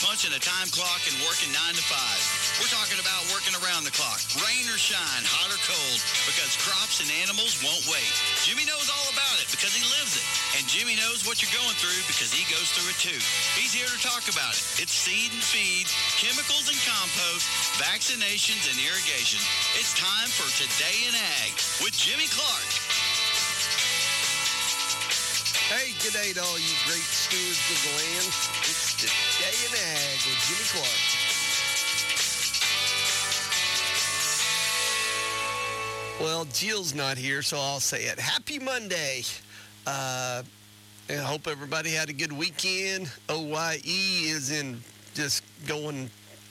punching a time clock and working 9 to 5. We're talking about working around the clock, rain or shine, hot or cold, because crops and animals won't wait. Jimmy knows all about it because he lives it. And Jimmy knows what you're going through because he goes through it too. He's here to talk about it. It's seed and feed, chemicals and compost, vaccinations and irrigation. It's time for Today in Ag with Jimmy Clark. Hey, good day to all you great stewards of the land. It's Today in Ag with Jimmy Clark. Well, Jill's not here, so I'll say it. Happy Monday. I hope everybody had a good weekend. OYE is just going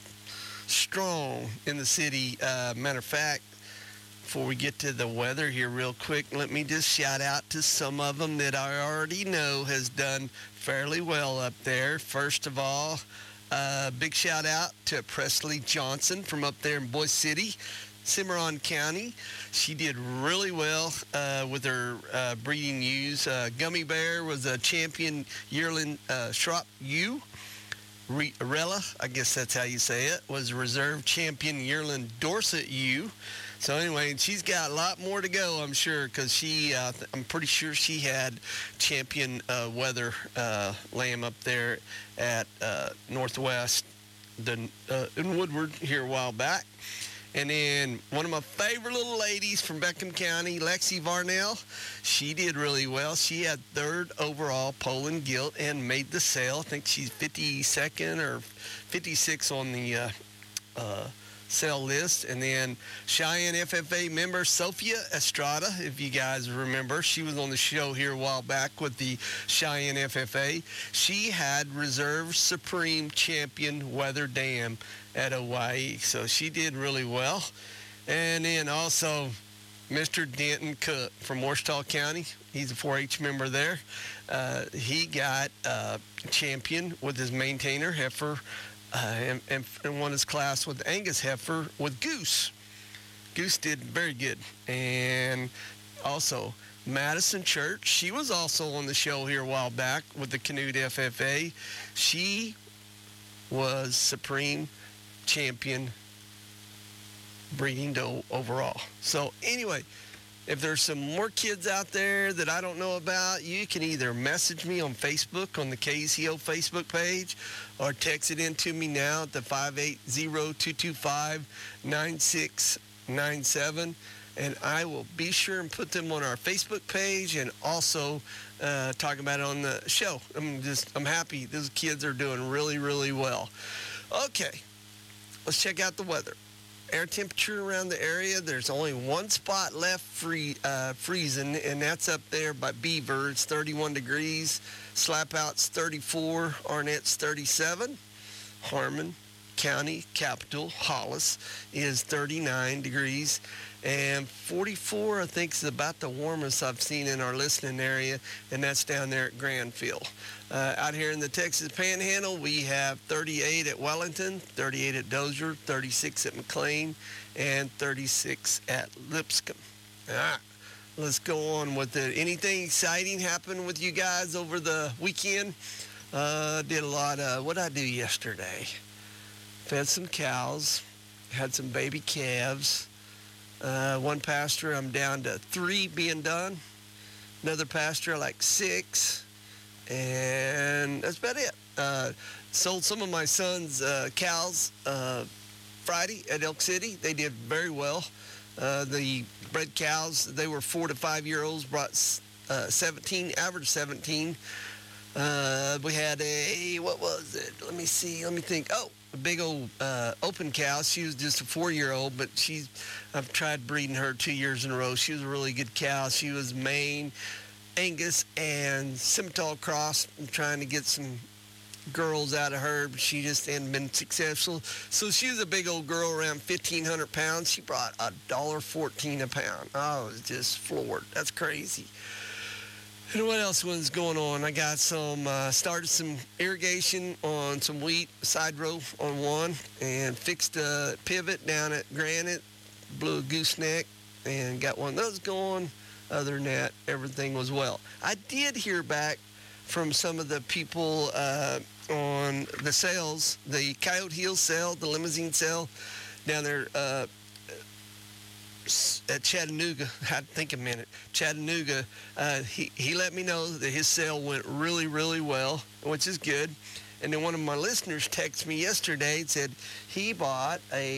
strong in the city. Matter of fact, before we get to the weather here real quick, let me just shout out to some of them that I already know has done fairly well up there. First of all, big shout out to Presley Johnson from up there in Boise City, Cimarron County. She did really well with her breeding ewes. Gummy Bear was a champion yearling Shrop ewe. Rella, I guess that's how you say it, was a reserve champion yearling Dorset ewe. So anyway, she's got a lot more to go, I'm sure, because I'm pretty sure she had champion weather lamb up there at Northwest in Woodward here a while back. And then one of my favorite little ladies from Beckham County, Lexi Varnell, she did really well. She had third overall Poland gilt and made the sale. I think she's 52nd or 56 on the sale list. And then Cheyenne FFA member Sophia Estrada, if you guys remember, she was on the show here a while back with the Cheyenne FFA. She had reserve supreme champion Weather Dam at OYE, so she did really well. And then also Mr. Denton Cook from Ouachita County, he's a 4-H member there. He got champion with his maintainer heifer and won his class with Angus heifer with Goose. Goose did very good. And also Madison Church, she was also on the show here a while back with the Canute FFA. She was supreme champion breeding doe overall. So anyway, if there's some more kids out there that I don't know about, you can either message me on Facebook on the KZO Facebook page or text it in to me now at the 580-225-9697, and I will be sure and put them on our Facebook page and also talk about it on the show. I'm happy. Those kids are doing really, really well. Okay. Let's check out the weather. Air temperature around the area, there's only one spot left freezing, and that's up there by Beaver. It's 31 degrees. Slapout's 34. Arnett's 37. Harmon County capital, Hollis, is 39 degrees. And 44, I think, is about the warmest I've seen in our listening area, and that's down there at Granville. Out here in the Texas Panhandle, we have 38 at Wellington, 38 at Dozier, 36 at McLean, and 36 at Lipscomb. All right, let's go on with it. Anything exciting happen with you guys over the weekend? Did a lot of, what did I do yesterday? Fed some cows, had some baby calves. One pasture, I'm down to 3 being done. Another pasture, like 6. And that's about it. Sold some of my son's cows Friday at Elk City. They did very well. The bred cows, they were 4 to 5 year olds, brought 17, average 17. We had what was it? Let me think. Oh, a big old open cow. She was just a 4-year-old, but I've tried breeding her 2 years in a row. She was a really good cow. She was Maine, Angus, and Simmental cross. I'm trying to get some girls out of her, but she just hadn't been successful. So she was a big old girl, around 1,500 pounds. She brought $1.14 a pound. I was just floored. That's crazy. And what else was going on? I got started some irrigation on some wheat, side row on one, and fixed a pivot down at Granite, blew a gooseneck, and got one of those going. Other than that, everything was well. I did hear back from some of the people on the sales, the Coyote Hills sale, the limousine sale down there at Chattanooga. I had to think a minute. Chattanooga, he let me know that his sale went really, really well, which is good. And then one of my listeners texted me yesterday and said he bought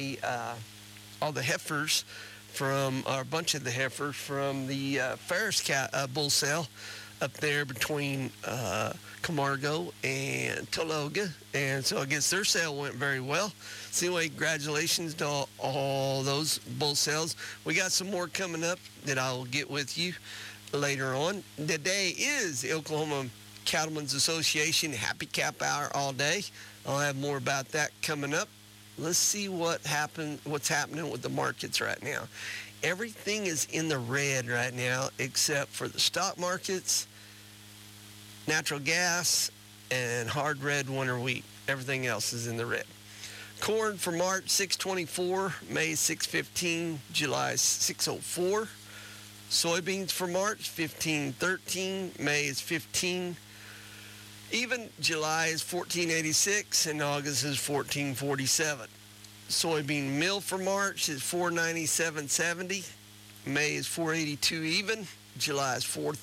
all the heifers from, or a bunch of the heifers from the Ferris bull sale up there between Camargo and Tologa. And so I guess their sale went very well. So anyway, congratulations to all those bull sales. We got some more coming up that I will get with you later on. Today is the Oklahoma Cattlemen's Association Happy Cap Hour all day. I'll have more about that coming up. Let's see what's happening with the markets right now. Everything is in the red right now except for the stock markets, natural gas, and hard red winter wheat. Everything else is in the red. Corn for March, 624, May 615, July 604. Soybeans for March, 1513, May is 15. Even July is 1486 and August is 1447. Soybean meal for March is 497.70. May is 482 even. July is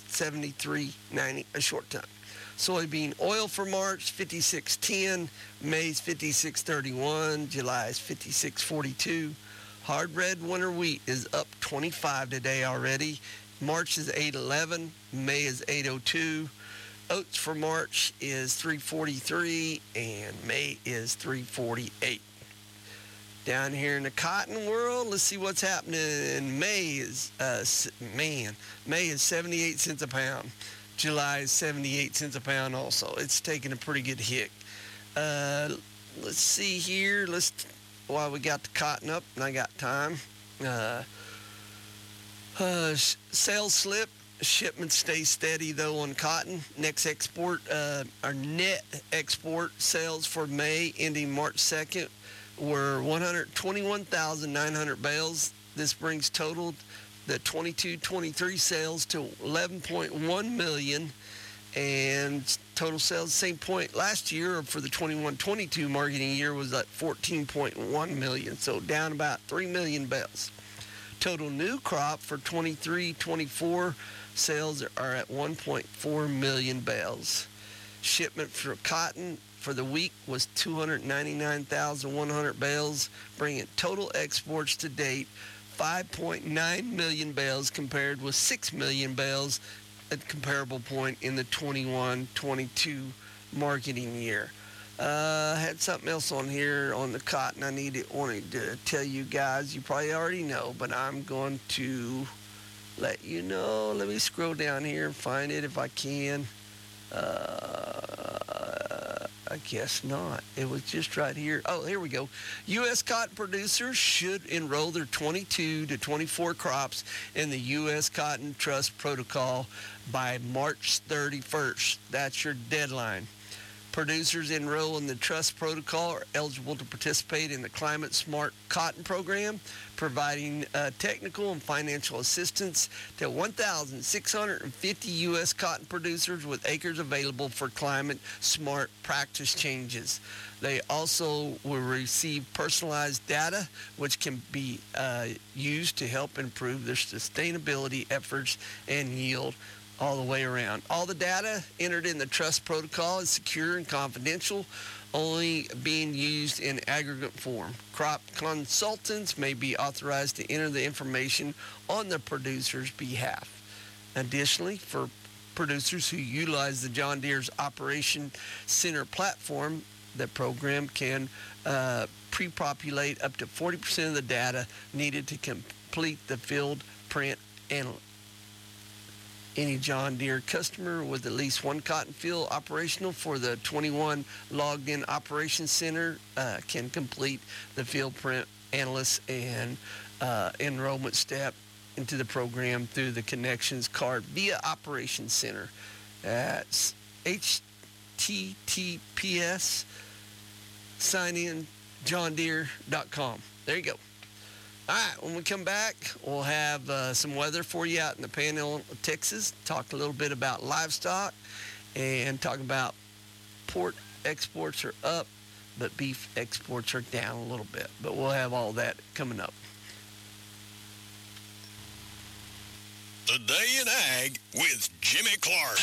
473.90 a short ton. Soybean oil for March 56.10. May is 56.31. July is 56.42. Hard red winter wheat is up 25 today already. March is 8.11. May is 8.02. Oats for March is 343 and May is 348. Down here in the cotton world, let's see what's happening. May is May is 78 cents a pound. July is 78 cents a pound also. It's taking a pretty good hit. Let's see here. While we got the cotton up and I got time. Sales slip. Shipments stay steady, though, on cotton. Next export, our net export sales for May ending March 2nd were 121,900 bales. This brings total the 22-23 sales to 11.1 million, and total sales same point last year for the 21-22 marketing year was at 14.1 million, so down about 3 million bales. Total new crop for 23-24 sales are at 1.4 million bales. Shipment for cotton for the week was 299,100 bales, bringing total exports to date 5.9 million bales compared with 6 million bales at comparable point in the 21-22 marketing year. I had something else on here on the cotton wanted to tell you guys. You probably already know, but I'm going to let you know. Let me scroll down here and find it if I can. I guess not. It was just right here. Oh, here we go. U.S. cotton producers should enroll their 22 to 24 crops in the U.S. Cotton Trust Protocol by March 31st. That's your deadline. Producers enroll in the Trust Protocol are eligible to participate in the Climate Smart Cotton Program, providing technical and financial assistance to 1,650 U.S. cotton producers with acres available for climate smart practice changes. They also will receive personalized data, which can be used to help improve their sustainability efforts and yield all the way around. All the data entered in the Trust Protocol is secure and confidential, only being used in aggregate form. Crop consultants may be authorized to enter the information on the producer's behalf. Additionally, for producers who utilize the John Deere's Operation Center platform, the program can pre-populate up to 40% of the data needed to complete the field print analysis. Any John Deere customer with at least one cotton field operational for the 21 logged in Operations Center can complete the field print analysis and enrollment step into the program through the connections card via Operations Center. That's https signinjohndeere.com. There you go. All right, when we come back, we'll have some weather for you out in the Panhandle of Texas, talk a little bit about livestock, and talk about pork exports are up, but beef exports are down a little bit. But we'll have all that coming up. Today in Ag with Jimmy Clark.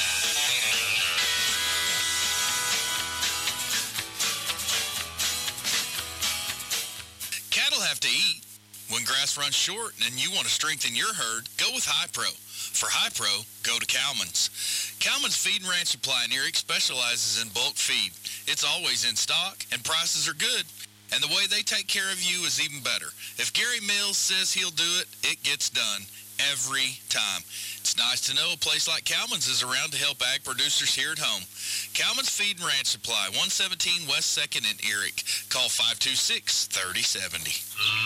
Cattle have to eat. When grass runs short and you want to strengthen your herd, go with Hi-Pro. For Hi-Pro, go to Cowman's. Cowman's Feed and Ranch Supply in Erie specializes in bulk feed. It's always in stock, and prices are good. And the way they take care of you is even better. If Gary Mills says he'll do it, it gets done every time. It's nice to know a place like Cowman's is around to help ag producers here at home. Cowman's Feed and Ranch Supply, 117 West 2nd in Erie. Call 526-3070.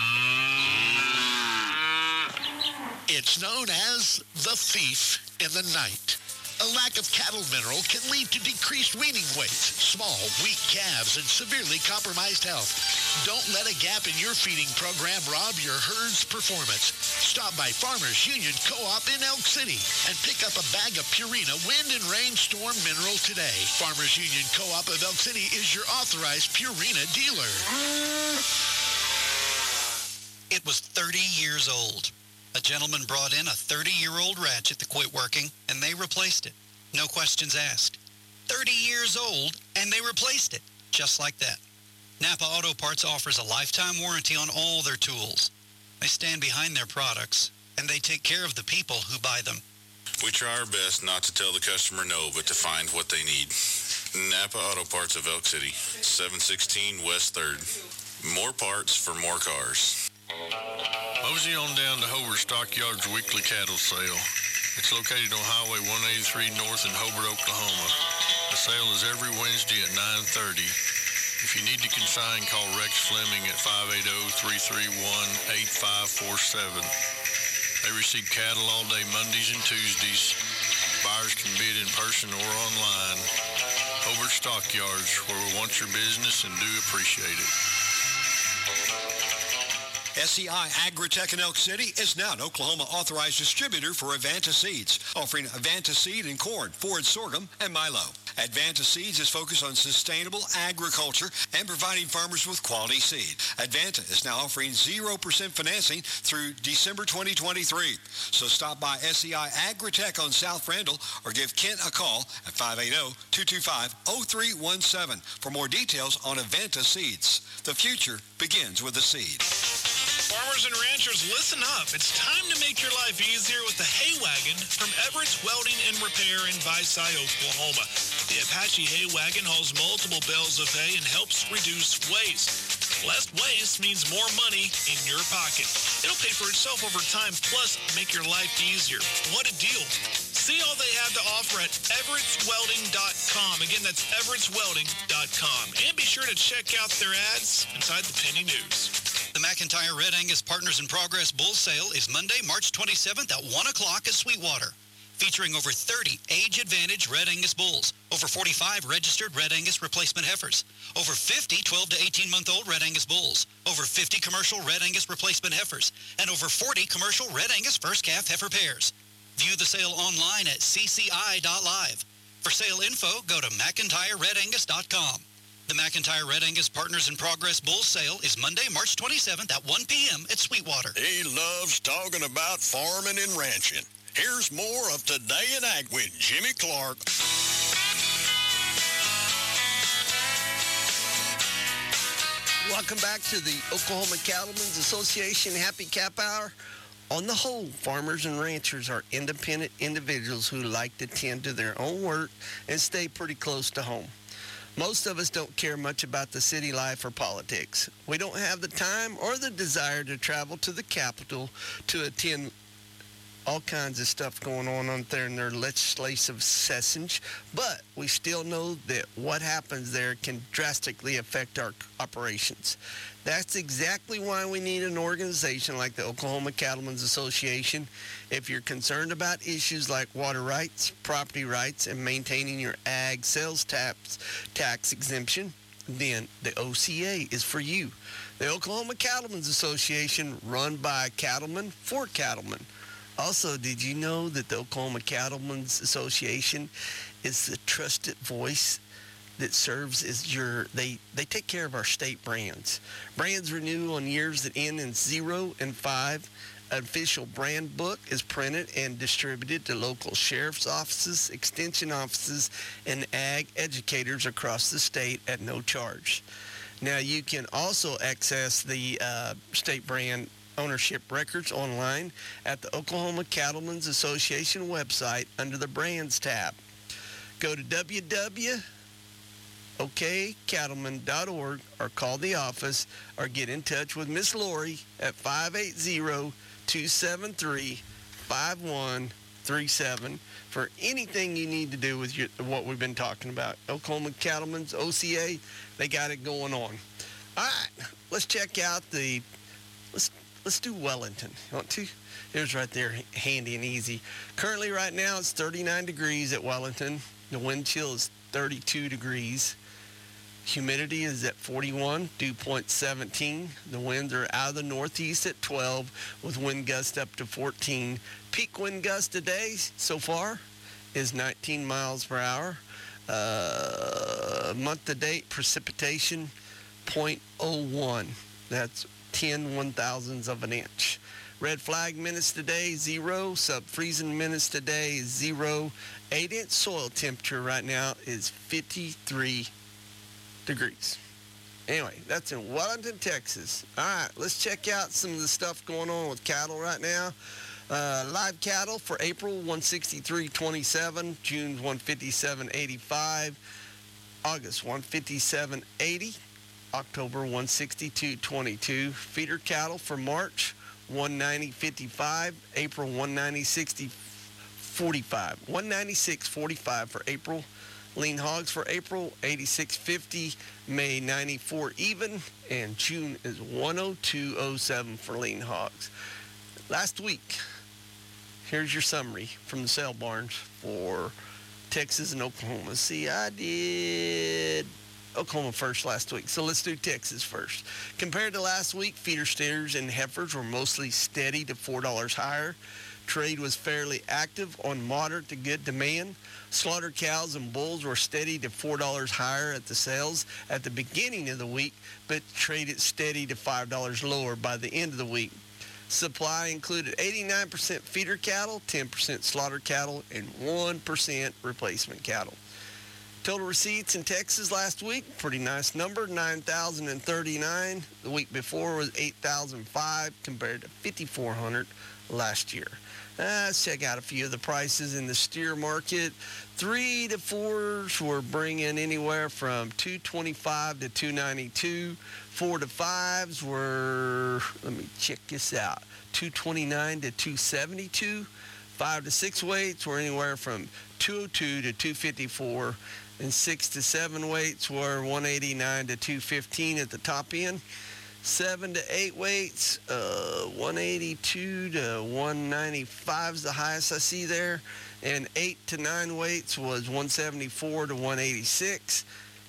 It's known as the thief in the night. A lack of cattle mineral can lead to decreased weaning weights, small, weak calves, and severely compromised health. Don't let a gap in your feeding program rob your herd's performance. Stop by Farmers Union Co-op in Elk City and pick up a bag of Purina Wind and Rainstorm Mineral today. Farmers Union Co-op of Elk City is your authorized Purina dealer. It was 30 years old. A gentleman brought in a 30-year-old ratchet that quit working, and they replaced it. No questions asked. 30 years old, and they replaced it. Just like that. Napa Auto Parts offers a lifetime warranty on all their tools. They stand behind their products, and they take care of the people who buy them. We try our best not to tell the customer no, but to find what they need. Napa Auto Parts of Elk City, 716 West 3rd. More parts for more cars. Mosey on down to Hobart Stockyards weekly cattle sale. It's located on Highway 183 North in Hobart, Oklahoma. The sale is every Wednesday at 9:30. If you need to consign, call Rex Fleming at 580-331-8547. They receive cattle all day Mondays and Tuesdays. Buyers can bid in person or online. Hobart Stockyards, where we want your business and do appreciate it. SCI Agritech in Elk City is now an Oklahoma authorized distributor for Advanta Seeds, offering Advanta Seed in corn, forage sorghum, and milo. Advanta Seeds is focused on sustainable agriculture and providing farmers with quality seed. Advanta is now offering 0% financing through December 2023. So stop by SCI Agritech on South Randall or give Kent a call at 580-225-0317 for more details on Advanta Seeds. The future begins with a seed. Farmers and ranchers, listen up. It's time to make your life easier with the Hay Wagon from Everett's Welding and Repair in Visay, Oklahoma. The Apache Hay Wagon hauls multiple bales of hay and helps reduce waste. Less waste means more money in your pocket. It'll pay for itself over time, plus make your life easier. What a deal. See all they have to offer at everettswelding.com. Again, that's everettswelding.com. And be sure to check out their ads inside the Penny News. The McIntyre Red Angus Partners in Progress Bull Sale is Monday, March 27th at 1 o'clock at Sweetwater. Featuring over 30 age-advantaged Red Angus bulls, over 45 registered Red Angus replacement heifers, over 50 12 to 18-month-old Red Angus bulls, over 50 commercial Red Angus replacement heifers, and over 40 commercial Red Angus first calf heifer pairs. View the sale online at cci.live. For sale info, go to McIntyreRedAngus.com. The McIntyre Red Angus Partners in Progress Bull Sale is Monday, March 27th at 1 p.m. at Sweetwater. He loves talking about farming and ranching. Here's more of Today in Ag with Jimmy Clark. Welcome back to the Oklahoma Cattlemen's Association Happy Cap Hour. On the whole, farmers and ranchers are independent individuals who like to tend to their own work and stay pretty close to home. Most of us don't care much about the city life or politics. We don't have the time or the desire to travel to the Capitol to attend all kinds of stuff going on there in their legislative sessions, but we still know that what happens there can drastically affect our operations. That's exactly why we need an organization like the Oklahoma Cattlemen's Association. If you're concerned about issues like water rights, property rights, and maintaining your ag sales tax exemption, then the OCA is for you. The Oklahoma Cattlemen's Association, run by cattlemen for cattlemen. Also, did you know that the Oklahoma Cattlemen's Association is the trusted voice that serves as they take care of our state brands. Brands renew on years that end in 0 and 5. An official brand book is printed and distributed to local sheriff's offices, extension offices, and ag educators across the state at no charge. Now, you can also access the state brand ownership records online at the Oklahoma Cattlemen's Association website under the Brands tab. Go to www.okcattleman.org or call the office or get in touch with Miss Lori at 580-273-5137 for anything you need to do with what we've been talking about. Oklahoma Cattlemen's, OCA, they got it going on. All right, let's check out let's do Wellington. You want to? Here's right there, handy and easy. Currently, right now, it's 39 degrees at Wellington. The wind chill is 32 degrees. Humidity is at 41, dew point 17. The winds are out of the northeast at 12 with wind gust up to 14. Peak wind gust today so far is 19 miles per hour. Month-to-date precipitation, 0.01. That's 10 one-thousandths of an inch. Red flag minutes today, 0. Sub-freezing minutes today is 0. 8-inch soil temperature right now is 53 degrees. Anyway, that's in Wellington, Texas. All right, let's check out some of the stuff going on with cattle right now. Live cattle for April, 163.27. June, 157.85. August, 157.80. October, 162.22. Feeder cattle for March, 190.55. April, 190.45. 196.45 for April. Lean hogs for April, 86.50. May, 94 even. And June is 102.07 for lean hogs. Last week, here's your summary from the sale barns for Texas and Oklahoma. See, I did Oklahoma first last week, so let's do Texas first. Compared to last week, feeder steers and heifers were mostly steady to $4 higher. Trade was fairly active on moderate to good demand. Slaughter cows and bulls were steady to $4 higher at the sales at the beginning of the week, but traded steady to $5 lower by the end of the week. Supply included 89% feeder cattle, 10% slaughter cattle, and 1% replacement cattle. Total receipts in Texas last week, pretty nice number, 9,039. The week before was 8,005 compared to 5,400 last year. Let's check out a few of the prices in the steer market. 3 to 4s were bringing anywhere from $225 to $292. 4 to 5s were, let me check this out, $229 to $272. 5 to 6 weights were anywhere from $202 to $254. And 6 to 7 weights were $189 to $215 at the top end. 7 to 8 weights, $182 to $195 is the highest I see there. And 8 to 9 weights was $174 to $186.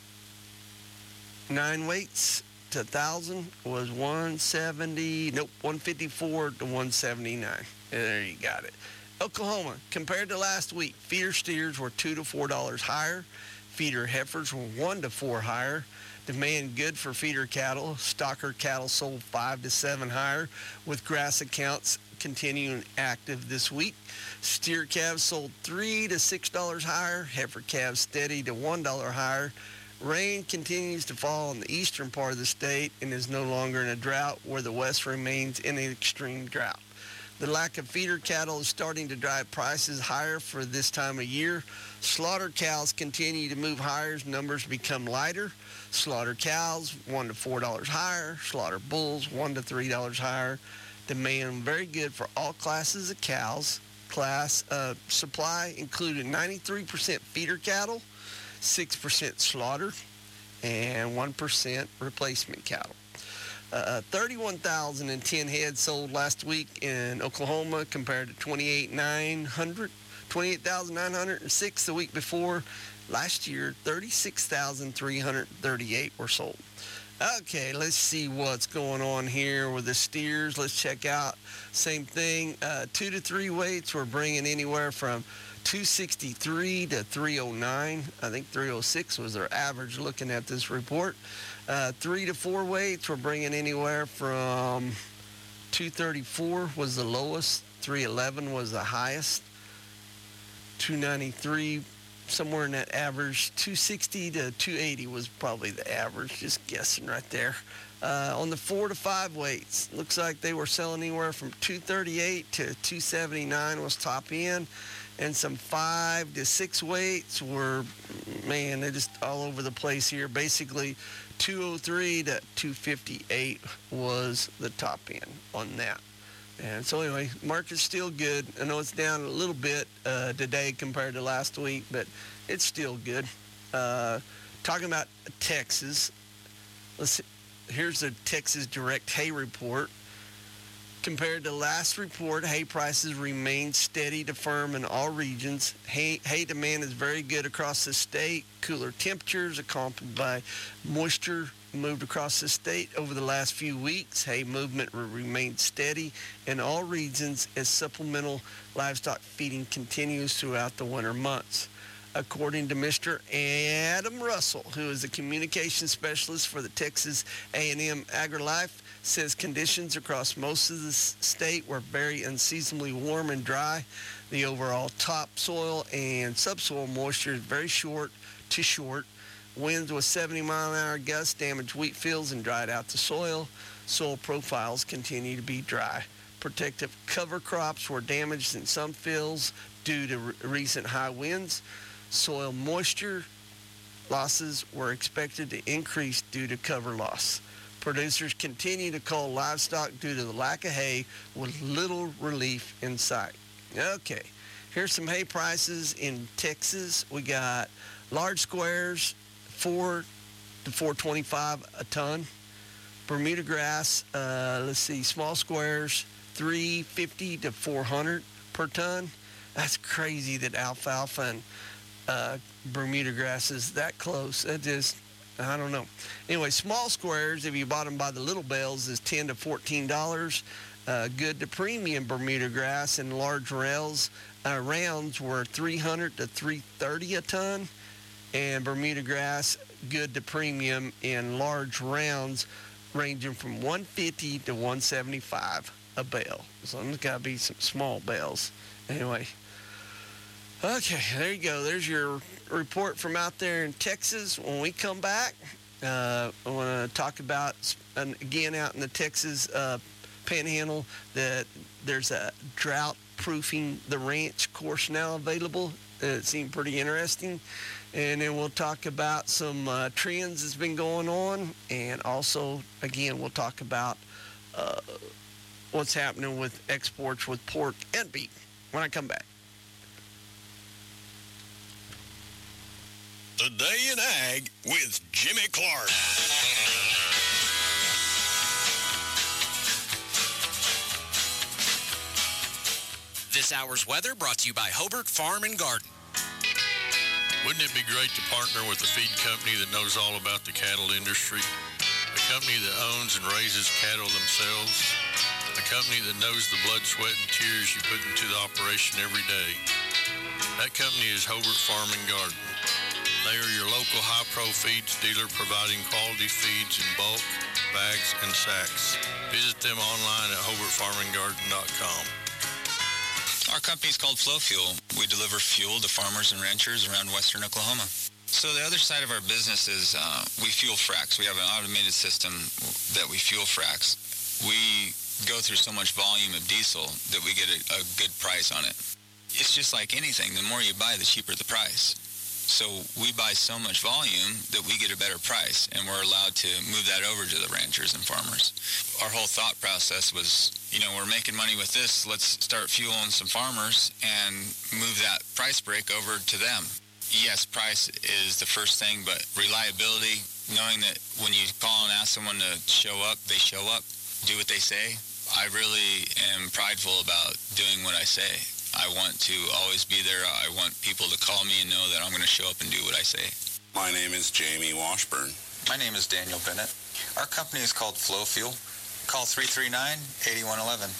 9 weights to 1,000 was $154 to $179. There you got it. Oklahoma, compared to last week, feeder steers were $2 to $4 higher. Feeder heifers were 1 to 4 higher. Demand good for feeder cattle. Stocker cattle sold 5 to 7 higher, with grass accounts continuing active this week. Steer calves sold $3 to $6 higher. Heifer calves steady to $1 higher. Rain continues to fall in the eastern part of the state and is no longer in a drought, where the west remains in an extreme drought. The lack of feeder cattle is starting to drive prices higher for this time of year. Slaughter cows continue to move higher as numbers become lighter. Slaughter cows, $1 to $4 higher. Slaughter bulls, $1 to $3 higher. Demand very good for all classes of cows. Supply included 93% feeder cattle, 6% slaughter, and 1% replacement cattle. 31,010 heads sold last week in Oklahoma compared to 28,906 the week before. Last year, 36,338 were sold. Okay, let's see what's going on here with the steers. Let's check out same thing. 2 to 3 weights, we're bringing anywhere from 263 to 309. I think 306 was their average looking at this report. 3 to 4 weights were bringing anywhere from 234 was the lowest, 311 was the highest, 293 somewhere in that average, 260 to 280 was probably the average, just guessing right there. On the 4 to 5 weights, looks like they were selling anywhere from 238 to 279 was top end, and some 5 to 6 weights were, man, they're just all over the place here. Basically, 203 to 258 was the top end on that. And so anyway, market's still good. I know it's down a little bit today compared to last week, but it's still good. Talking about Texas, here's the Texas Direct Hay Report. Compared to last report, hay prices remain steady to firm in all regions. Hay demand is very good across the state. Cooler temperatures accompanied by moisture moved across the state over the last few weeks. Hay movement remained steady in all regions as supplemental livestock feeding continues throughout the winter months. According to Mr. Adam Russell, who is a communication specialist for the Texas A&M AgriLife, says conditions across most of the state were very unseasonably warm and dry. The overall topsoil and subsoil moisture is very short to short. Winds with 70-mile-an-hour gusts damaged wheat fields and dried out the soil. Soil profiles continue to be dry. Protective cover crops were damaged in some fields due to recent high winds. Soil moisture losses were expected to increase due to cover loss. Producers continue to cull livestock due to the lack of hay with little relief in sight. Okay, here's some hay prices in Texas. We got large squares, $4 to $4.25 a ton. Bermuda grass, small squares, $350 to $400 per ton. That's crazy that alfalfa and Bermuda grass is that close. That just, I don't know. Anyway, small squares, if you bought them by the little bales, is $10 to $14. Good to premium Bermuda grass and large rounds were $300 to $330 a ton. And Bermuda grass, good to premium in large rounds, ranging from $150 to $175 a bale. So there's got to be some small bales. Anyway. Okay, there you go. There's your report from out there in Texas. When we come back, I want to talk about, again, out in the Texas Panhandle, that there's a drought proofing the ranch course now available. It seemed pretty interesting. And then we'll talk about some trends that's been going on. And also, again, we'll talk about what's happening with exports with pork and beef when I come back. The Day in Ag with Jimmy Clark. This hour's weather brought to you by Hobart Farm and Garden. Wouldn't it be great to partner with a feed company that knows all about the cattle industry? A company that owns and raises cattle themselves? A company that knows the blood, sweat, and tears you put into the operation every day? That company is Hobart Farm and Garden. They are your local high-pro feeds dealer providing quality feeds in bulk, bags, and sacks. Visit them online at HobartFarmingGarden.com. Our company is called Flow Fuel. We deliver fuel to farmers and ranchers around western Oklahoma. So the other side of our business is we fuel fracs. We have an automated system that we fuel fracs. We go through so much volume of diesel that we get a good price on it. It's just like anything. The more you buy, the cheaper the price. So we buy so much volume that we get a better price, and we're allowed to move that over to the ranchers and farmers. Our whole thought process was, we're making money with this. Let's start fueling some farmers and move that price break over to them. Yes, price is the first thing, but reliability, knowing that when you call and ask someone to show up, they show up, do what they say. I really am prideful about doing what I say. I want to always be there. I want people to call me and know that I'm going to show up and do what I say. My name is Jamie Washburn. My name is Daniel Bennett. Our company is called Flow Fuel. Call 339-8111.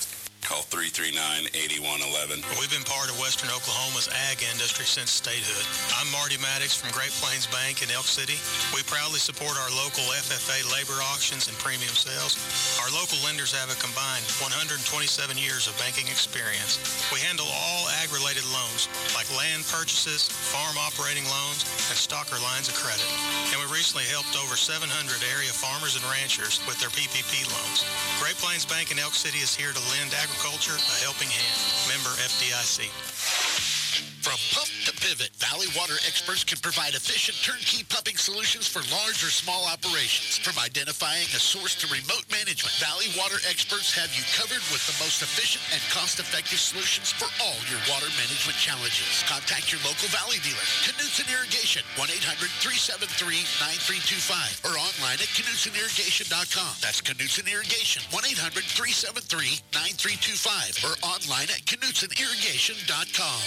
Call 339-8111. We've been part of Western Oklahoma's ag industry since statehood. I'm Marty Maddox from Great Plains Bank in Elk City. We proudly support our local FFA labor auctions and premium sales. Our local lenders have a combined 127 years of banking experience. We handle all ag-related loans, like land purchases, farm operating loans, and stocker lines of credit. And we recently helped over 700 area farmers and ranchers with their PPP loans. Great Plains Bank in Elk City is here to lend agriculture a helping hand. Member FDIC. From pump to pivot, Valley Water experts can provide efficient turnkey pumping solutions for large or small operations. From identifying a source to remote management, Valley Water experts have you covered with the most efficient and cost-effective solutions for all your water management challenges. Contact your local Valley dealer, Knutson Irrigation, 1-800-373-9325, or online at KnutSonIrrigation.com. That's Knutson Irrigation, 1-800-373-9325, or online at KnutSonIrrigation.com.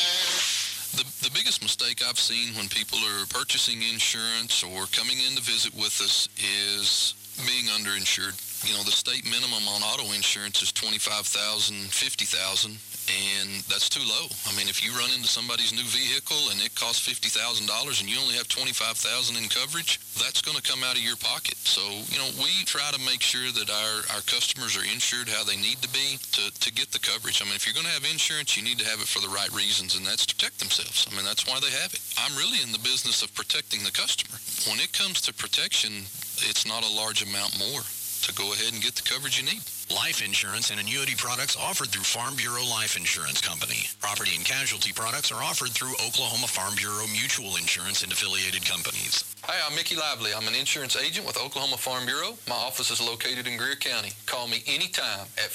The biggest mistake I've seen when people are purchasing insurance or coming in to visit with us is being underinsured. You know, the state minimum on auto insurance is $25,000, $50,000, and that's too low. I mean, if you run into somebody's new vehicle and it costs $50,000 and you only have $25,000 in coverage, that's going to come out of your pocket. So, you know, we try to make sure that our customers are insured how they need to be to get the coverage. I mean, if you're going to have insurance, you need to have it for the right reasons, and that's to protect themselves. I mean, that's why they have it. I'm really in the business of protecting the customer. When it comes to protection, it's not a large amount more to go ahead and get the coverage you need. Life insurance and annuity products offered through Farm Bureau Life Insurance Company. Property and casualty products are offered through Oklahoma Farm Bureau Mutual Insurance and affiliated companies. Hi, I'm Mickey Lively. I'm an insurance agent with Oklahoma Farm Bureau. My office is located in Greer County. Call me anytime at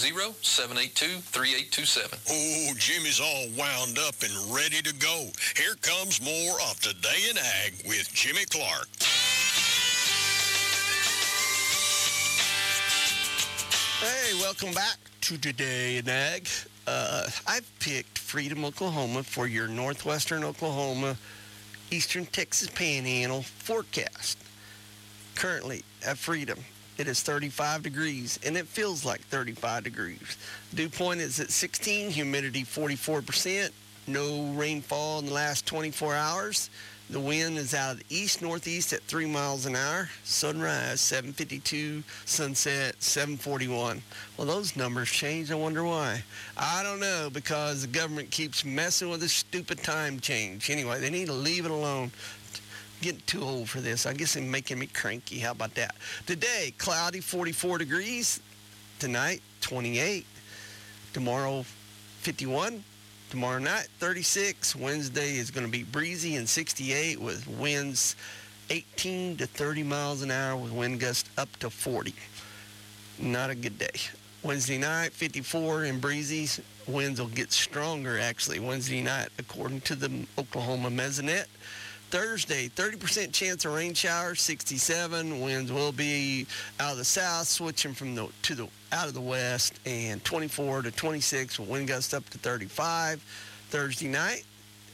580-782-3827. Oh, Jimmy's all wound up and ready to go. Here comes more of Today in Ag with Jimmy Clark. Hey, welcome back to Today in Ag. I've picked Freedom, Oklahoma for your northwestern Oklahoma, eastern Texas Panhandle forecast. Currently at Freedom, it is 35 degrees, and it feels like 35 degrees. Dew point is at 16, humidity 44%, no rainfall in the last 24 hours. The wind is out of the east-northeast at 3 miles an hour. Sunrise, 7:52. Sunset, 7:41. Well, those numbers changed. I wonder why. I don't know, because the government keeps messing with this stupid time change. Anyway, they need to leave it alone. Getting too old for this. I guess they're making me cranky. How about that? Today, cloudy, 44 degrees. Tonight, 28. Tomorrow, 51. Tomorrow night, 36. Wednesday is going to be breezy and 68 with winds 18 to 30 miles an hour with wind gusts up to 40. Not a good day. Wednesday night, 54 and breezy. Winds will get stronger, actually, Wednesday night, according to the Oklahoma Mesonet. Thursday, 30% chance of rain showers, 67. Winds will be out of the south, switching from out of the west, and 24 to 26 with wind gusts up to 35. Thursday night,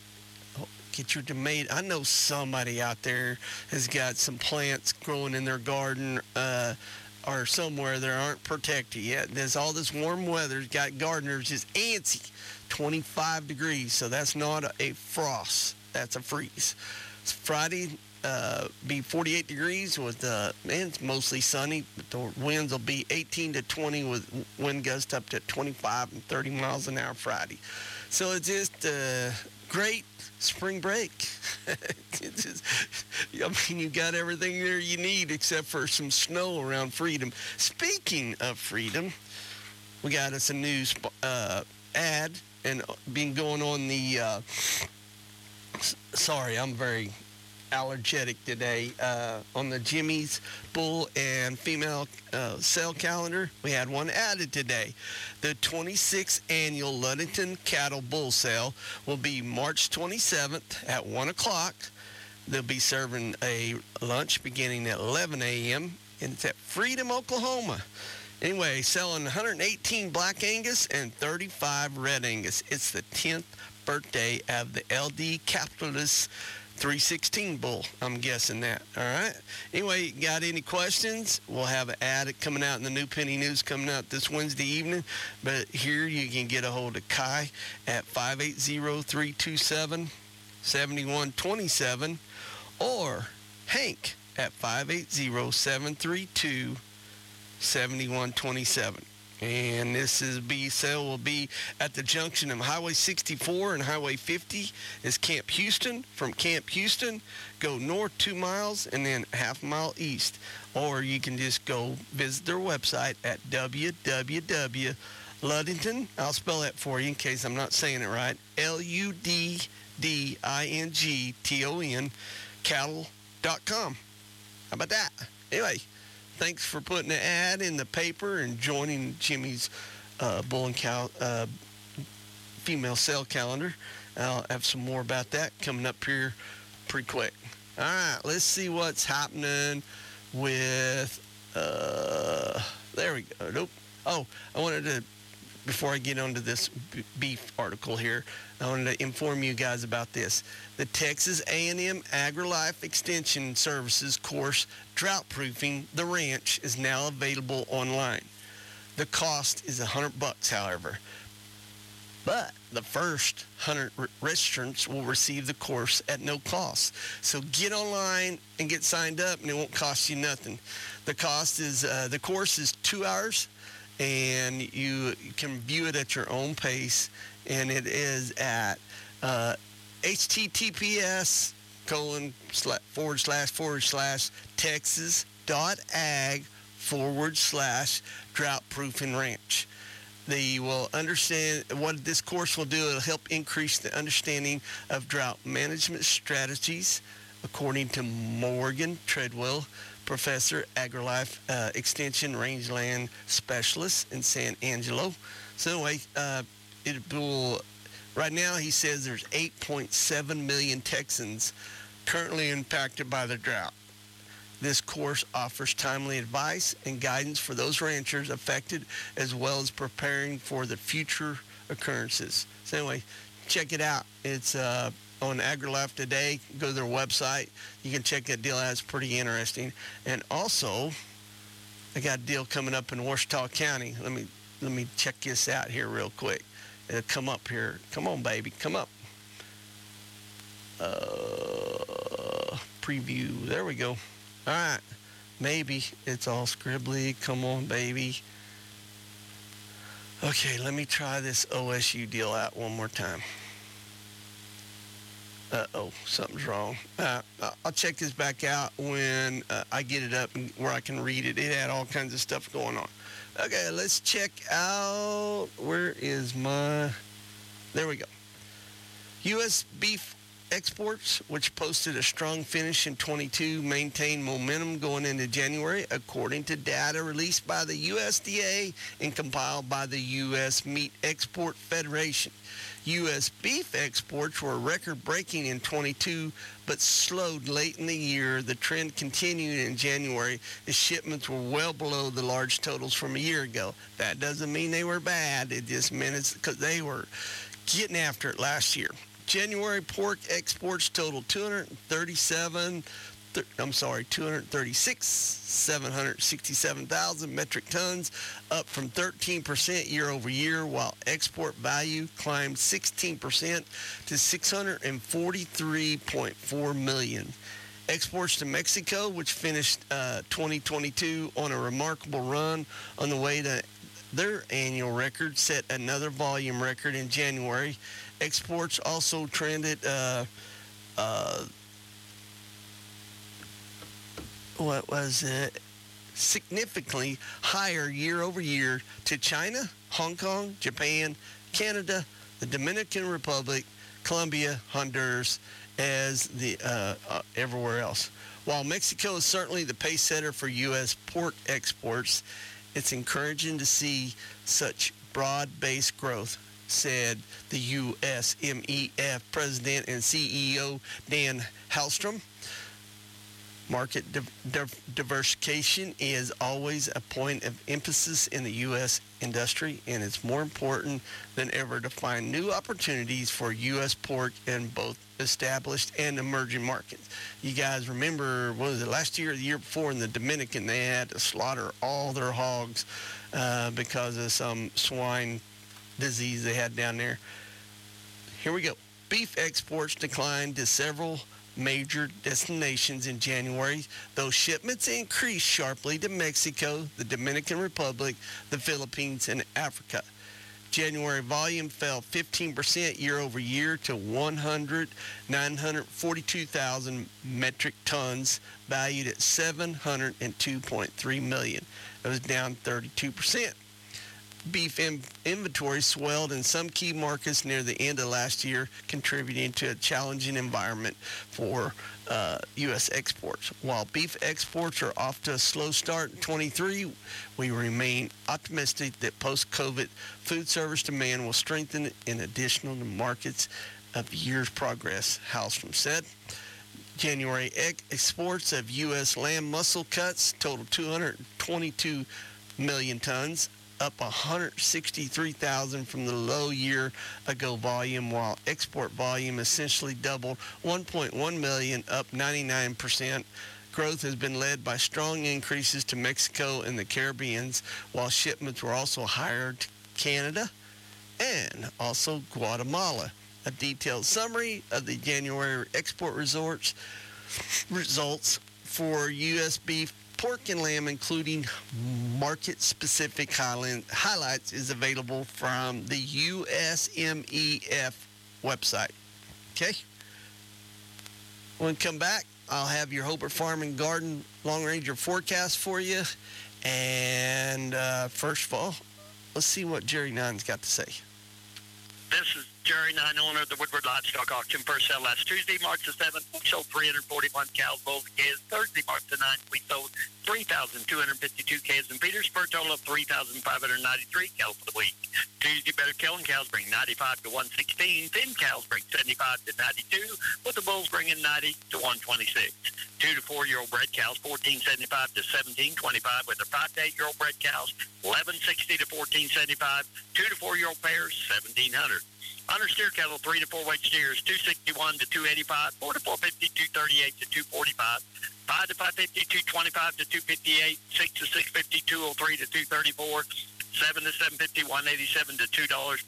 get your tomato. I know somebody out there has got some plants growing in their garden or somewhere that aren't protected yet. There's all this warm weather's got gardeners just antsy. 25 degrees, so that's not a frost. That's a freeze. Friday, be 48 degrees with, it's mostly sunny, but the winds will be 18 to 20 with wind gusts up to 25 and 30 miles an hour Friday. So it's just great spring break. It's just, I mean, you got everything there you need except for some snow around Freedom. Speaking of Freedom, we got us a new ad and been going on the... Sorry, I'm very allergic today. On the Jimmy's bull and female sale calendar, we had one added today. The 26th annual Ludington Cattle Bull Sale will be March 27th at 1 o'clock. They'll be serving a lunch beginning at 11 a.m. and it's at Freedom, Oklahoma. Anyway, selling 118 Black Angus and 35 Red Angus. It's the 10th birthday of the LD Capitalist 316 bull. I'm guessing that. All right. Anyway, got any questions? We'll have an ad coming out in the New Penny News coming out this Wednesday evening. But here you can get a hold of Kai at 580-327-7127 or Hank at 580-732-7127. And this sale will be at the junction of Highway 64 and Highway 50 is Camp Houston. From Camp Houston, go north 2 miles and then half a mile east. Or you can just go visit their website at www.Ludington. I'll spell that for you in case I'm not saying it right. LUDDINGTON cattle.com. How about that? Anyway. Thanks for putting the ad in the paper and joining Jimmy's bull and cow female sale calendar. I'll have some more about that coming up here pretty quick. All right, let's see what's happening with, there we go. Nope. Oh, I wanted to, before I get onto this beef article here, I wanted to inform you guys about this. The Texas A&M AgriLife Extension Services course, Drought Proofing the Ranch, is now available online. The cost is $100, however. But the first 100 registrants will receive the course at no cost. So get online and get signed up, and it won't cost you nothing. The cost is, the course is 2 hours, and you can view it at your own pace, and it is at https://texas.ag/drought-proofing ranch. They will understand what this course will do. It'll help increase the understanding of drought management strategies, according to Morgan Treadwell, Professor, AgriLife Extension Rangeland Specialist in San Angelo. So anyway, it will, right now he says there's 8.7 million Texans currently impacted by the drought. This course offers timely advice and guidance for those ranchers affected, as well as preparing for the future occurrences. So anyway, check it out. It's on AgriLife today. Go to their website. You can check that deal out. It's pretty interesting. And also, I got a deal coming up in Ouachita County. Let me check this out here real quick. It'll come up here. Come on, baby. Come up. Preview. There we go. All right. Maybe it's all scribbly. Come on, baby. Okay, let me try this OSU deal out one more time. Uh-oh, something's wrong. I'll check this back out when I get it up and where I can read it. It had all kinds of stuff going on. Okay, let's check out, where is my, there we go. U.S. beef exports, which posted a strong finish in 22, maintained momentum going into January, according to data released by the USDA and compiled by the U.S. Meat Export Federation. U.S. beef exports were record-breaking in 22, but slowed late in the year. The trend continued in January as shipments were well below the large totals from a year ago. That doesn't mean they were bad. It just meant it's because they were getting after it last year. January pork exports totaled 236,767,000 metric tons, up from 13% year over year, while export value climbed 16% to $643.4 million. Exports to Mexico, which finished 2022 on a remarkable run on the way to their annual record, set another volume record in January. Exports also trended significantly higher year over year to China, Hong Kong, Japan, Canada, the Dominican Republic, Colombia, Honduras, as the everywhere else. While Mexico is certainly the pace setter for U.S. pork exports, it's encouraging to see such broad-based growth, said the USMEF President and CEO Dan Halstrom. Market diversification is always a point of emphasis in the U.S. industry, and it's more important than ever to find new opportunities for U.S. pork in both established and emerging markets. You guys remember, what was it, last year or the year before in the Dominican, they had to slaughter all their hogs because of some swine disease they had down there. Here we go. Beef exports declined to several major destinations in January, though shipments increased sharply to Mexico, the Dominican Republic, the Philippines, and Africa. January volume fell 15% year over year to 942,000 metric tons, valued at $702.3 million. It was down 32%. Beef inventory swelled in some key markets near the end of last year, contributing to a challenging environment for U.S. exports. While beef exports are off to a slow start in 23, we remain optimistic that post-COVID food service demand will strengthen in additional markets of the year's progress, Hallstrom said. January exports of U.S. lamb muscle cuts totaled 222 million tons, up 163,000 from the low year ago volume, while export volume essentially doubled, 1.1 million, up 99%. Growth has been led by strong increases to Mexico and the Caribbean, while shipments were also higher to Canada and also Guatemala. A detailed summary of the January export results for U.S. beef, pork, and lamb, including market-specific highlights, is available from the USMEF website. Okay? When we come back, I'll have your Hobart Farm and Garden long-range forecast for you. And first of all, let's see what Jerry Nine's got to say. This is Jerry Nine, owner of the Woodward Livestock Auction. First sale last Tuesday, March the 7th. We sold 341 cows, bulls, and calves. Thursday, March the 9th, we sold 3,252 calves and feeders for a total of 3,593 cows for the week. Tuesday, better killing cows bring 95 to 116. Thin cows bring 75 to 92, with the bulls bringing 90 to 126. 2 to 4-year-old bred cows, 1475 to 1725, with the 5 to 8-year-old bred cows, 1160 to 1475. 2 to 4-year-old pairs, 1700. Under steer cattle, 3 to 4 weight steers, 261 to 285, 4 to 450, 238 to 245, 5 to 550, 225 to 258, 6 to 650, 203 to 234, 7 to 750, 187 to $2.50.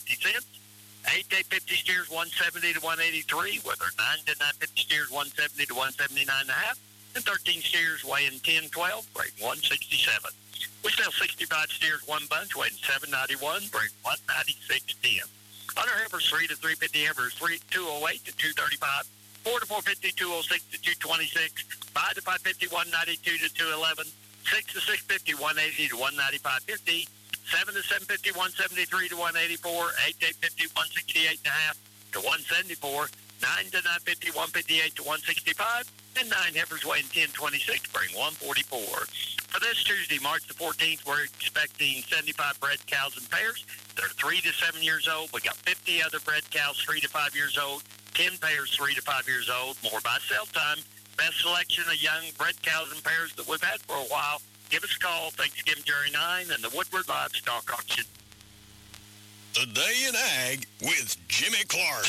8 to 850 steers, 170 to 183, with our 9 to 950 steers, 170 to 179.5, and 13 steers weighing 10, 12, weighing 167. We sell 65 steers, one bunch, weighing 791, bring 196.10. Under heifers, 3 to 350 heifers, 208 to 235, 4 to 450, 206 to 226, 5 to 550, 192 to 211, 6 to 650, 180 to 195.50, 7 to 750, 173 to 184, 8 to 850, 168.5 to 174, 9 to 950, 158 to 165, and 9 heifers weighing 1026 bring 144. For this Tuesday, March the 14th, we're expecting 75 bred cows and pairs. They're 3 to 7 years old. We got 50 other bred cows, 3 to 5 years old, 10 pairs, 3 to 5 years old. More by sale time. Best selection of young bred cows and pairs that we've had for a while. Give us a call. Thanks again, Jerry 9 and the Woodward Livestock Auction. The Day in Ag with Jimmy Clark.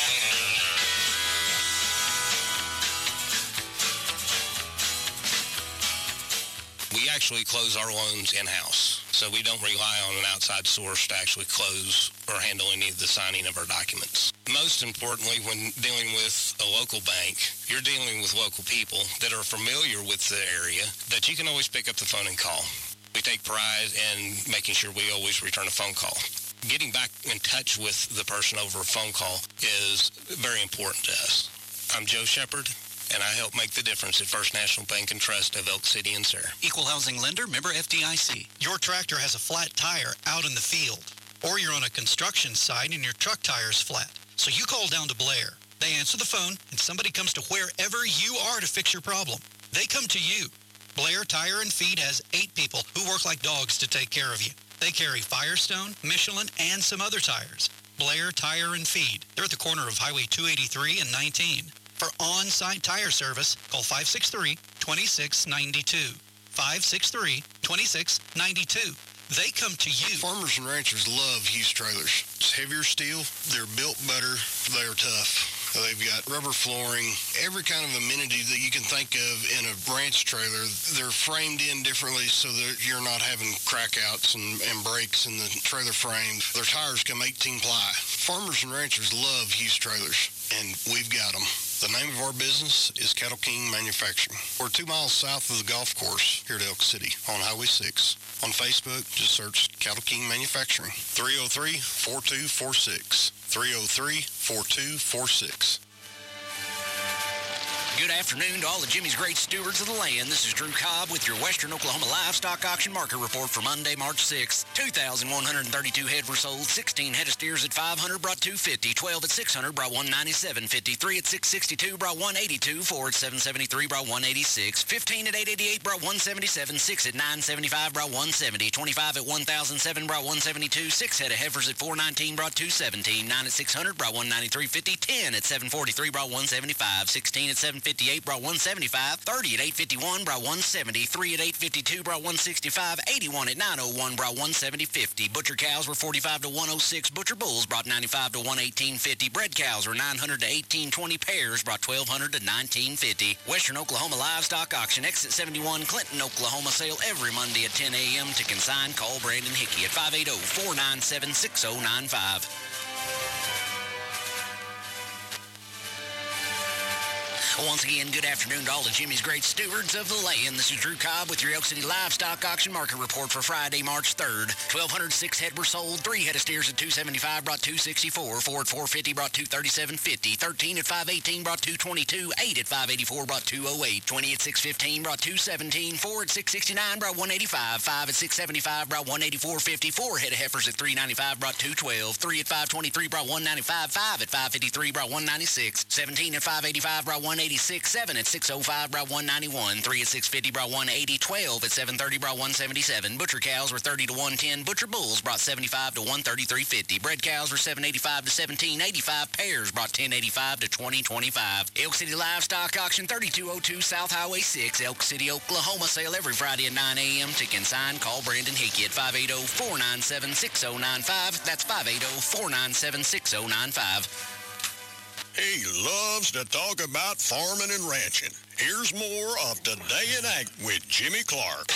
We actually close our loans in-house, so we don't rely on an outside source to actually close or handle any of the signing of our documents. Most importantly, when dealing with a local bank, you're dealing with local people that are familiar with the area that you can always pick up the phone and call. We take pride in making sure we always return a phone call. Getting back in touch with the person over a phone call is very important to us. I'm Joe Shepard, and I help make the difference at First National Bank and Trust of Elk City and Sayre. Equal housing lender, member FDIC. Your tractor has a flat tire out in the field, or you're on a construction site and your truck tire's flat. So you call down to Blair. They answer the phone, and somebody comes to wherever you are to fix your problem. They come to you. Blair Tire and Feed has 8 people who work like dogs to take care of you. They carry Firestone, Michelin, and some other tires. Blair Tire and Feed. They're at the corner of Highway 283 and 19. For on-site tire service, call 563-2692. 563-2692. They come to you. Farmers and ranchers love Hughes trailers. It's heavier steel. They're built better. They're tough. They've got rubber flooring, every kind of amenity that you can think of in a ranch trailer. They're framed in differently so that you're not having crackouts and breaks in the trailer frame. Their tires come 18 ply. Farmers and ranchers love Hughes trailers, and we've got them. The name of our business is Cattle King Manufacturing. We're 2 miles south of the golf course here at Elk City on Highway 6. On Facebook, just search Cattle King Manufacturing. 303-4246. 303-4246. Good afternoon to all of Jimmy's great stewards of the land. This is Drew Cobb with your Western Oklahoma Livestock Auction Market Report for Monday, March 6th. 2,132 head were sold. 16 head of steers at $500 brought $250. 12 at $600 brought $197.50. 3 at $662 brought $182. 4 at $773 brought $186. 15 at $888 brought $177. 6 at $975 brought $170. 25 at $1,007 brought $172. 6 head of heifers at $419 brought $217. 9 at $600 brought $193.50. 10 at $743 brought $175. 16 at $758 brought $175. 30 at $851 brought $170. 3 at $852 brought $165. 81 at $901 brought $170.50. Butcher cows were 45 to $106. Butcher bulls brought 95 to $118.50. Bred cows were 900 to $18.20. Pairs brought $1,200 to $19.50. Western Oklahoma Livestock Auction, exit 71, Clinton, Oklahoma. Sale every Monday at 10 a.m. To consign, call Brandon Hickey at 580-497-6095. Once again, good afternoon to all of Jimmy's great stewards of the land. This is Drew Cobb with your Elk City Livestock Auction Market Report for Friday, March 3rd. 1,206 head were sold. 3 head of steers at $275 brought $264. 4 at $450 brought $237.50. 13 at $518 brought $222. 8 at $584 brought $208. 20 at $615 brought $217. 4 at $669 brought $185. 5 at $675 brought $184.50. 4 head of heifers at $395 brought $212. 3 at $523 brought $195. 5 at $553 brought $196. 17 at $585 brought $186. 7 at $605 brought $191. 3 at $650 brought $180. 12 at $730 brought $177. Butcher cows were 30 to $110. Butcher bulls brought 75 to $133.50. Bred cows were 785 to $17.85. Pairs brought $10.85 to $20.25. Elk City Livestock Auction, 3202 South Highway 6, Elk City, Oklahoma. Sale every Friday at 9 a.m. To consign, call Brandon Hickey at 580-497-6095. That's 580-497-6095. He loves to talk about farming and ranching. Here's more of Today in Ag with Jimmy Clark.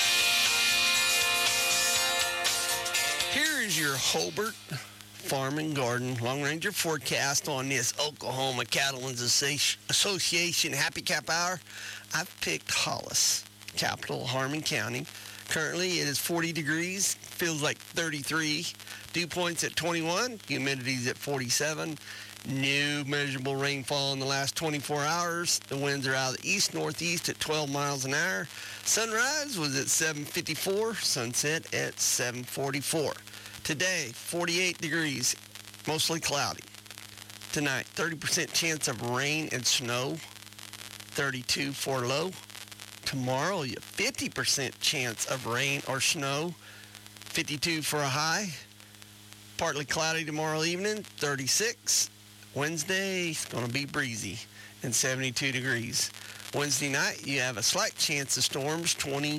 Here is your Hobart Farm and Garden Long Ranger forecast on this Oklahoma Cattlemen's Association Happy Cap Hour. I've picked Hollis, capital Harmon County. Currently, it is 40 degrees, feels like 33. Dew points at 21, humidity's at 47. No measurable rainfall in the last 24 hours. The winds are out of the east-northeast at 12 miles an hour. Sunrise was at 7:54, sunset at 7:44. Today, 48 degrees, mostly cloudy. Tonight, 30% chance of rain and snow, 32 for low. Tomorrow, 50% chance of rain or snow, 52 for a high. Partly cloudy tomorrow evening, 36. Wednesday, it's going to be breezy and 72 degrees. Wednesday night, you have a slight chance of storms,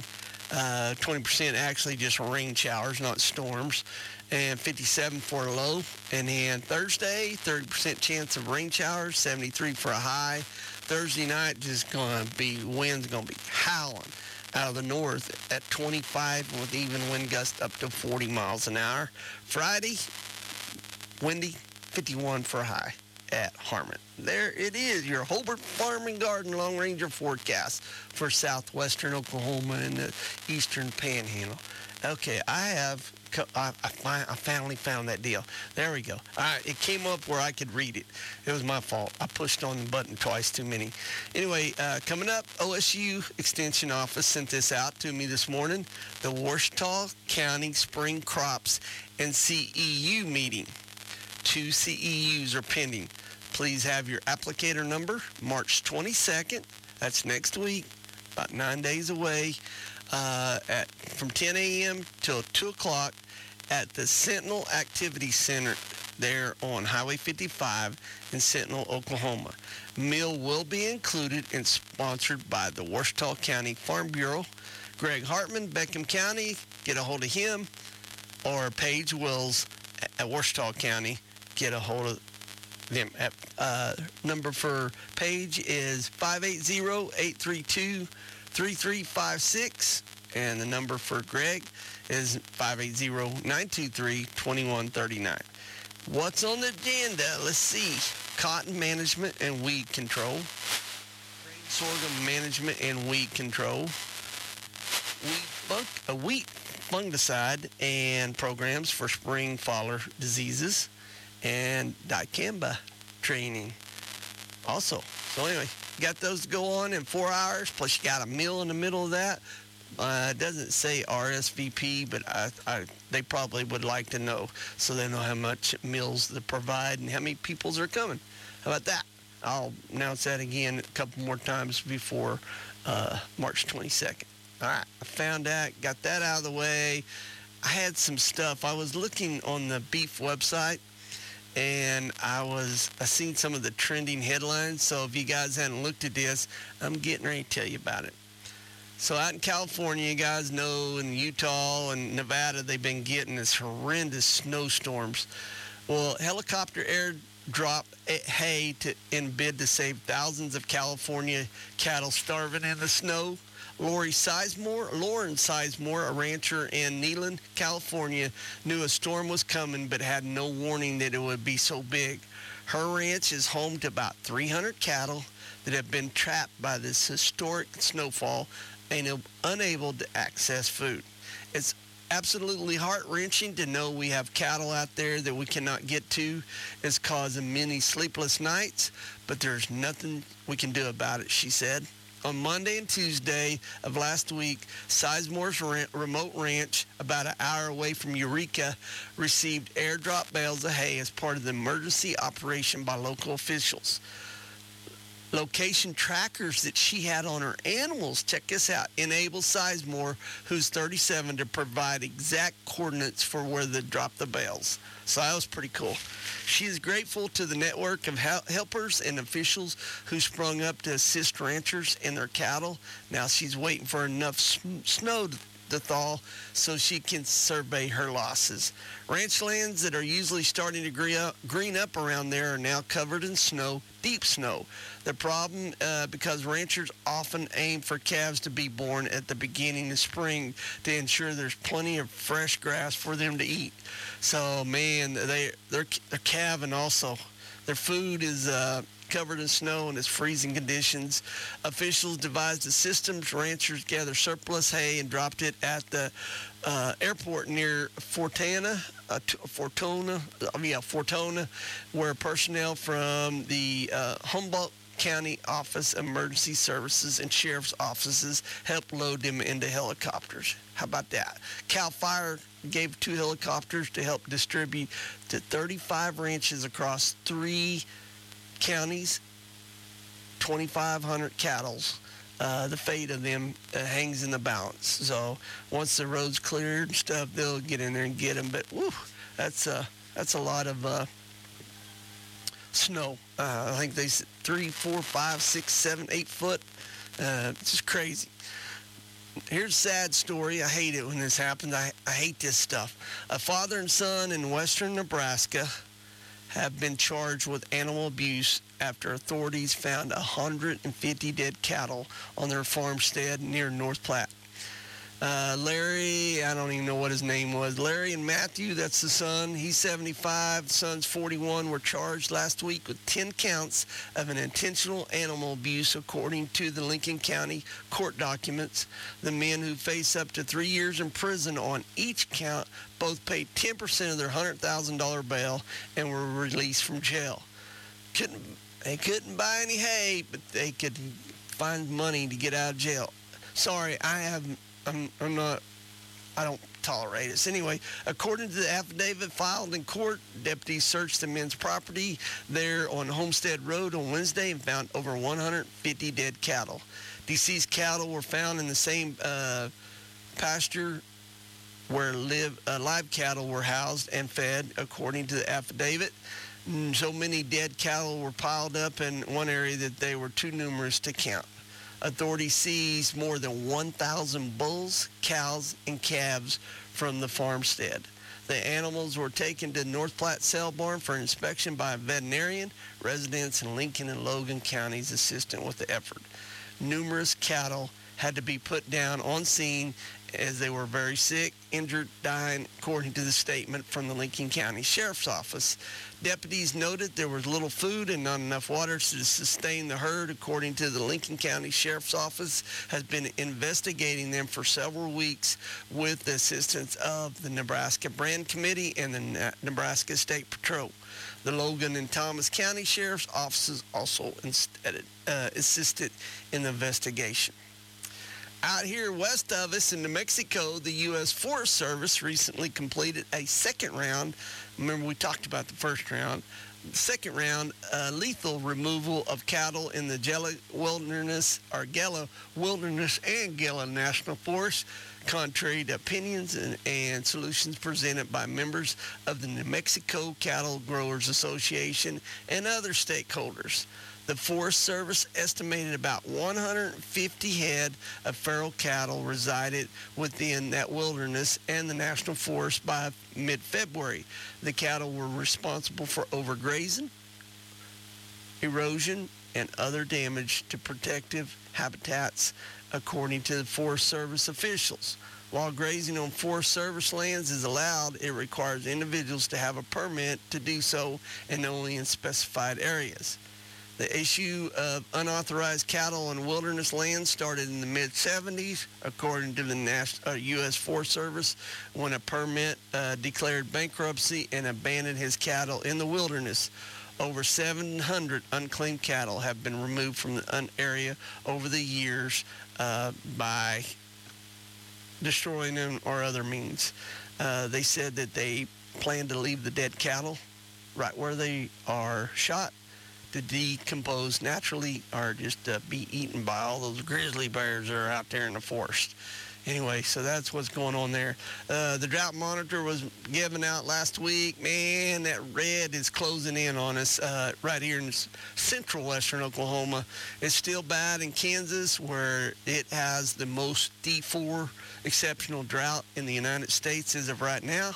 20% actually just rain showers, not storms, and 57 for a low. And then Thursday, 30% chance of rain showers, 73 for a high. Thursday night, just going to be, wind's going to be howling out of the north at 25 with even wind gusts up to 40 miles an hour. Friday, windy, 51 for a high at Harmon. There it is, your Hobart Farm and Garden Long Ranger forecast for southwestern Oklahoma and the eastern panhandle. Okay, I finally found that deal. There we go. All right, it came up where I could read it. It was my fault. I pushed on the button twice too many. Anyway, coming up, OSU Extension Office sent this out to me this morning. The Ouachita County Spring Crops and CEU meeting. 2 CEUs are pending. Please have your applicator number, March 22nd. That's next week, about 9 days away, from 10 a.m. till 2 o'clock at the Sentinel Activity Center there on Highway 55 in Sentinel, Oklahoma. Meal will be included and sponsored by the Ouachita County Farm Bureau. Greg Hartman, Beckham County, get a hold of him, or Paige Wills at Ouachita County, get a hold of them. Number for Paige is 580-832-3356, and the number for Greg is 580-923-2139. What's on the agenda? Let's see. Cotton management and weed control. Grain sorghum management and weed control. Wheat fungicide and programs for spring faller diseases. And dicamba training also. So anyway, got those to go on in 4 hours, plus you got a meal in the middle of that. It doesn't say RSVP, but they probably would like to know, so they know how much meals they provide and how many peoples are coming. How about that? I'll announce that again a couple more times before March 22nd. All right, I found that, got that out of the way. I had some stuff. I was looking on the beef website, and I seen some of the trending headlines. So if you guys hadn't looked at this, I'm getting ready to tell you about it. So out in California, you guys know, in Utah and Nevada, they've been getting this horrendous snowstorms. Well, helicopter airdrop hay in bid to save thousands of California cattle starving in the snow. Lauren Sizemore, a rancher in Neyland, California, knew a storm was coming but had no warning that it would be so big. Her ranch is home to about 300 cattle that have been trapped by this historic snowfall and unable to access food. It's absolutely heart-wrenching to know we have cattle out there that we cannot get to. It's causing many sleepless nights, but there's nothing we can do about it, she said. On Monday and Tuesday of last week, Sizemore's remote ranch, about an hour away from Eureka, received airdrop bales of hay as part of the emergency operation by local officials. Location trackers that she had on her animals, check this out, enabled Sizemore, who's 37, to provide exact coordinates for where to drop the bales. So that was pretty cool. She is grateful to the network of helpers and officials who sprung up to assist ranchers and their cattle. Now she's waiting for enough snow to thaw so she can survey her losses. Ranch lands that are usually starting to green up around there are now covered in snow, deep snow. The problem, because ranchers often aim for calves to be born at the beginning of spring to ensure there's plenty of fresh grass for them to eat. So, man, they're calving also. Their food is covered in snow and it's freezing conditions. Officials devised a system. Ranchers gathered surplus hay and dropped it at the airport near Fortuna, where personnel from the Humboldt County Office of Emergency Services and Sheriff's offices helped load them into helicopters. How about that? CAL FIRE gave 2 helicopters to help distribute to 35 ranches across 3 counties, 2,500 cattle. The fate of them hangs in the balance. So once the road's cleared and stuff, they'll get in there and get them. But whew, that's a lot of snow. I think they said 3, 4, 5, 6, 7, 8 foot. It's just crazy. Here's a sad story. I hate it when this happens. I hate this stuff. A father and son in western Nebraska have been charged with animal abuse after authorities found 150 dead cattle on their farmstead near North Platte. Larry, I don't even know what his name was. Larry and Matthew, that's the son. He's 75. The son's 41. Were charged last week with 10 counts of an intentional animal abuse, according to the Lincoln County court documents. The men, who face up to 3 years in prison on each count, both paid 10% of their $100,000 bail and were released from jail. They couldn't buy any hay, but they could find money to get out of jail. Sorry, I don't tolerate this. Anyway, according to the affidavit filed in court, deputies searched the men's property there on Homestead Road on Wednesday and found over 150 dead cattle. Deceased cattle were found in the same pasture where live cattle were housed and fed, according to the affidavit. So many dead cattle were piled up in one area that they were too numerous to count. Authorities seized more than 1,000 bulls, cows, and calves from the farmstead. The animals were taken to North Platte Sale Barn for inspection by a veterinarian. Residents in Lincoln and Logan counties assisted with the effort. Numerous cattle had to be put down on scene as they were very sick, injured, dying, according to the statement from the Lincoln County Sheriff's Office. Deputies noted there was little food and not enough water to sustain the herd, according to the Lincoln County Sheriff's Office, has been investigating them for several weeks with the assistance of the Nebraska Brand Committee and the Nebraska State Patrol. The Logan and Thomas County Sheriff's Offices also assisted in the investigation. Out here west of us in New Mexico, the U.S. Forest Service recently completed a second round. Remember, we talked about the first round. The second round, lethal removal of cattle in the Gila Wilderness and Gila National Forest, contrary to opinions and solutions presented by members of the New Mexico Cattle Growers Association and other stakeholders. The Forest Service estimated about 150 head of feral cattle resided within that wilderness and the national forest by mid-February. The cattle were responsible for overgrazing, erosion, and other damage to protective habitats, according to the Forest Service officials. While grazing on Forest Service lands is allowed, it requires individuals to have a permit to do so and only in specified areas. The issue of unauthorized cattle on wilderness land started in the mid-'70s, according to the U.S. Forest Service, when a permit declared bankruptcy and abandoned his cattle in the wilderness. Over 700 unclaimed cattle have been removed from the area over the years by destroying them or other means. They said that they plan to leave the dead cattle right where they are shot to decompose naturally or just be eaten by all those grizzly bears that are out there in the forest. Anyway, so that's what's going on there. The drought monitor was given out last week. Man, that red is closing in on us right here in central western Oklahoma. It's still bad in Kansas, where it has the most D4 exceptional drought in the United States as of right now.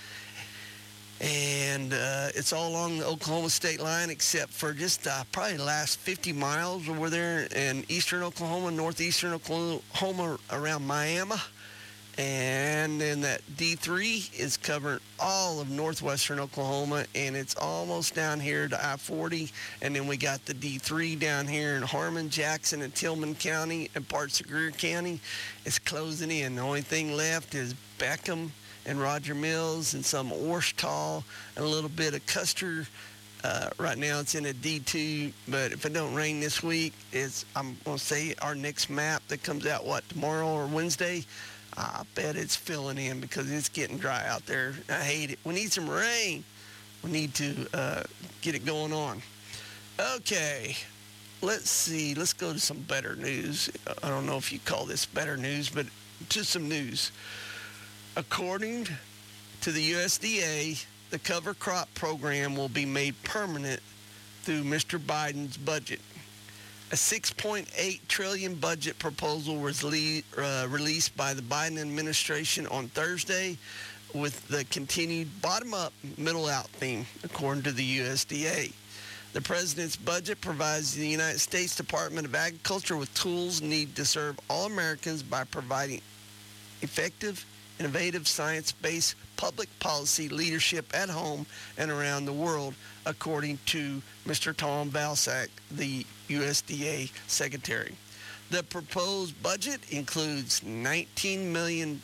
And it's all along the Oklahoma state line except for just probably the last 50 miles over there in eastern Oklahoma, northeastern Oklahoma around Miami. And then that D3 is covering all of northwestern Oklahoma, and it's almost down here to I-40. And then we got the D3 down here in Harmon, Jackson, and Tillman County, and parts of Greer County. It's closing in. The only thing left is Beckham and Roger Mills and some Ouachita and a little bit of Custer. Right now it's in a D2, but if it don't rain this week, I'm going to say our next map that comes out, tomorrow or Wednesday, I bet it's filling in because it's getting dry out there. I hate it. We need some rain. We need to get it going on. Okay, let's see. Let's go to some better news. I don't know if you call this better news, but just some news. According to the USDA, the cover crop program will be made permanent through Mr. Biden's budget. A $6.8 trillion budget proposal was released by the Biden administration on Thursday with the continued bottom-up, middle-out theme, according to the USDA. The president's budget provides the United States Department of Agriculture with tools needed to serve all Americans by providing effective, innovative, science-based public policy leadership at home and around the world, according to Mr. Tom Vilsack, the USDA secretary. The proposed budget includes $19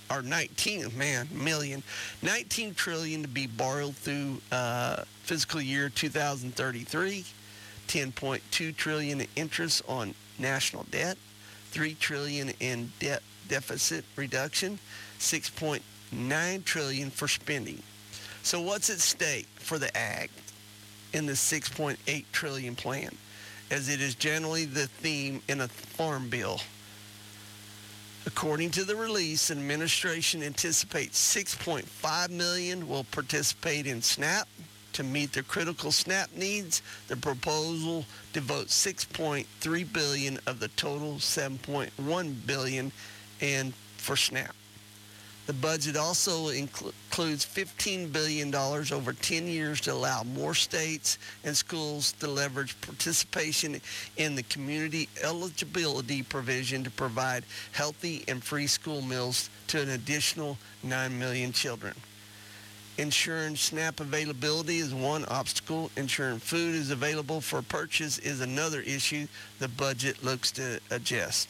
trillion to be borrowed through fiscal year 2033, $10.2 trillion in interest on national debt, $3 trillion in debt deficit reduction, $6.9 trillion for spending. So what's at stake for the ag in the $6.8 trillion plan, as it is generally the theme in a farm bill? According to the release, administration anticipates 6.5 million will participate in SNAP. To meet their critical SNAP needs, the proposal devotes $6.3 billion of the total $7.1 billion for SNAP. The budget also includes $15 billion over 10 years to allow more states and schools to leverage participation in the community eligibility provision to provide healthy and free school meals to an additional 9 million children. Ensuring SNAP availability is one obstacle. Ensuring food is available for purchase is another issue the budget looks to address.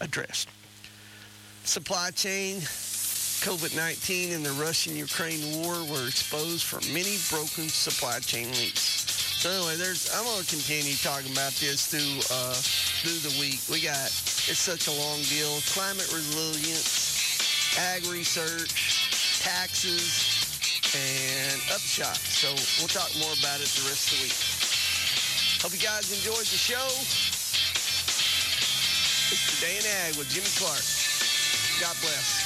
Supply chain, COVID-19 and the Russian-Ukraine war were exposed for many broken supply chain leaks. So anyway, I'm going to continue talking about this through the week. It's such a long deal. Climate resilience, ag research, taxes, and Upshot. So we'll talk more about it the rest of the week. Hope you guys enjoyed the show. It's Today in Ag with Jimmy Clark. God bless.